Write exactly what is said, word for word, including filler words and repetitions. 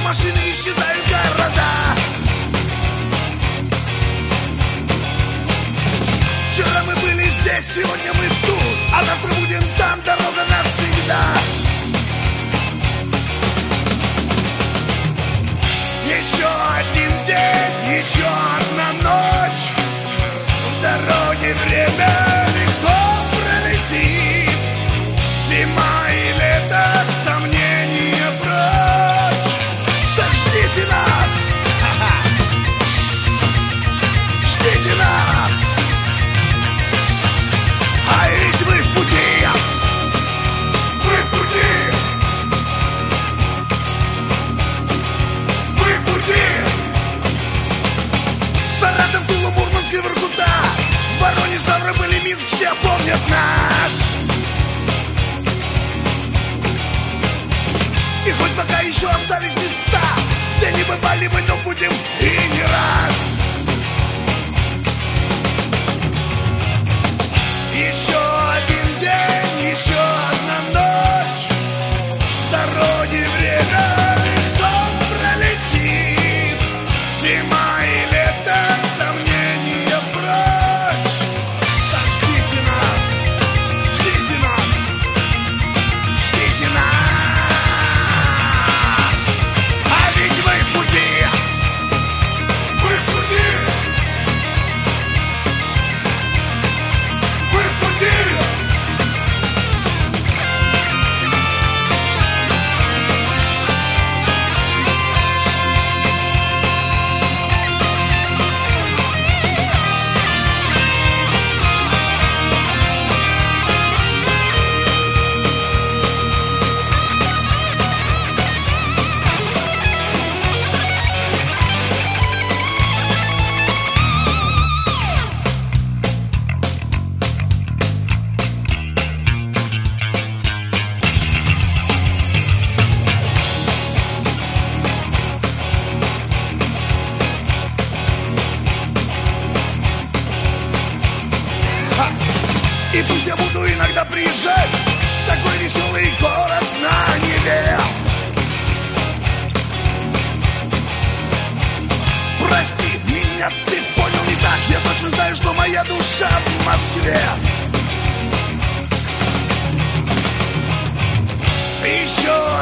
машины, исчезают города. Вчера мы были здесь, сегодня мы тут, а завтра будем там, дорога навсегда. Еще один день, еще одна ночь. В дороге время легко пролетит. Зима и лето, сомнения прочь. Так ждите нас, ждите нас. А ведь мы в пути, мы в пути, мы в пути. Саратов, Тула, Мурманск и Воркута, Воронеж, Ставрополь и Минск, все помнят нас. И хоть пока еще остались места, где не бывали мы, но будем и не раз. Еще один день, еще одна ночь. В дороге время легко пролетит. Зима и лето, сомнения прочь. Так ждите нас, ждите нас, ждите нас. А ведь мы в пути, мы в пути. И пусть я буду иногда приезжать в такой веселый город на Неве. Прости меня, ты понял не так. Я точно знаю, что моя душа в Москве. Еще